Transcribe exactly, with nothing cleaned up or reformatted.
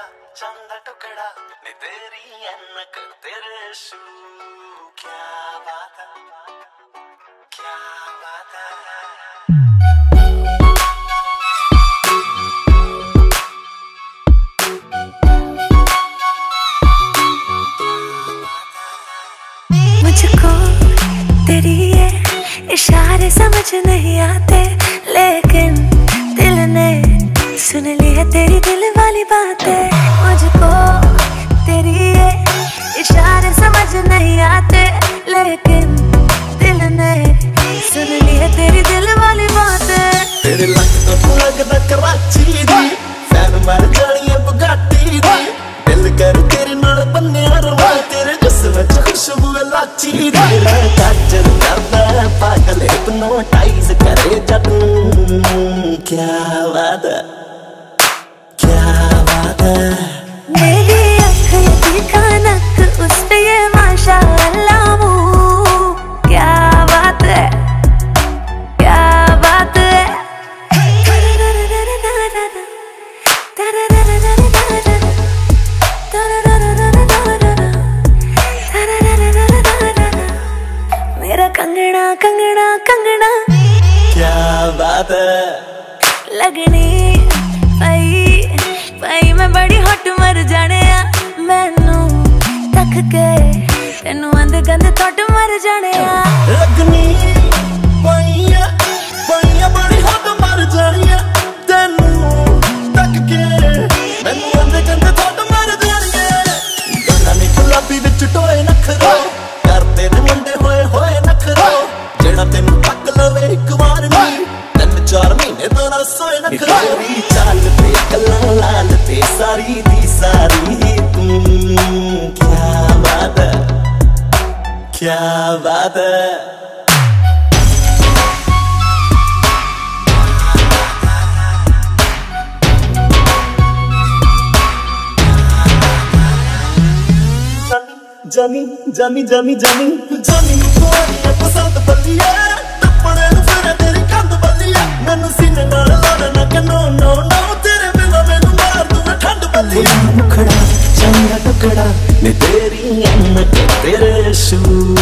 चंदा टुकड़ा नी तेरी ऐनक तेरे शू क्या बात है क्या बात है। मुझको तेरी ये इशारे समझ नहीं आते, लेकिन दिल ने सुन ली है तेरी दिल वाली बातें। मुझको तेरी ये इशारे समझ नहीं आते, लेकिन दिल ने सुन ली है तेरी दिल वाली बातें। तेरे लक तो तू लगदा कराची दी, फैन मर जानी है बुगाटी दी। दिल कर तेरे नाल बन्ने रवा, तेरे जिस्म च खुशबू लाची दी। काजल करदा पागल हिप्नोटाइज करे जट, क्या बात है क्या बात है। मेरी आँख ये तीखा नक उस पे ये माशाअल्लाह मुँह, क्या बात है क्या बात है। मेरा कंगना कंगना कंगना क्या बात है। लगनी पई पई मैं बड़ी हॉट मर जाने आ, मैनू तक के तेनू अंध गंध थोट मर जाने आ। लगनी पई पई बड़ी हॉट मर जानी है, तेनू तक के मैनू अंध गंध थोट मर जानी है। गल्लां ने गुलाबी विच टोए नखरो, करदे ने मुंडे होए होए नखरो। जेड़ा तेनू तक लवे इक वार नहीं, तीन चार महीने तो ना सोए नखरो। तेरी चाल ते गल्लां लाल ते सारी दी सारी तू, क्या बात है क्या बात है। जानी जानी जानी जानी जानी कोई पसंद बलिया, टपड़े नु फिर तेरी कंध बलिया। मैनू सीने नाल लाना ना कि नो नो नो, तेरे बिना मैनू मार दूं मैं ठंड बलिया। मुखड़ा चंगा टुकड़ा नी तेरी ऐनक तेरे शू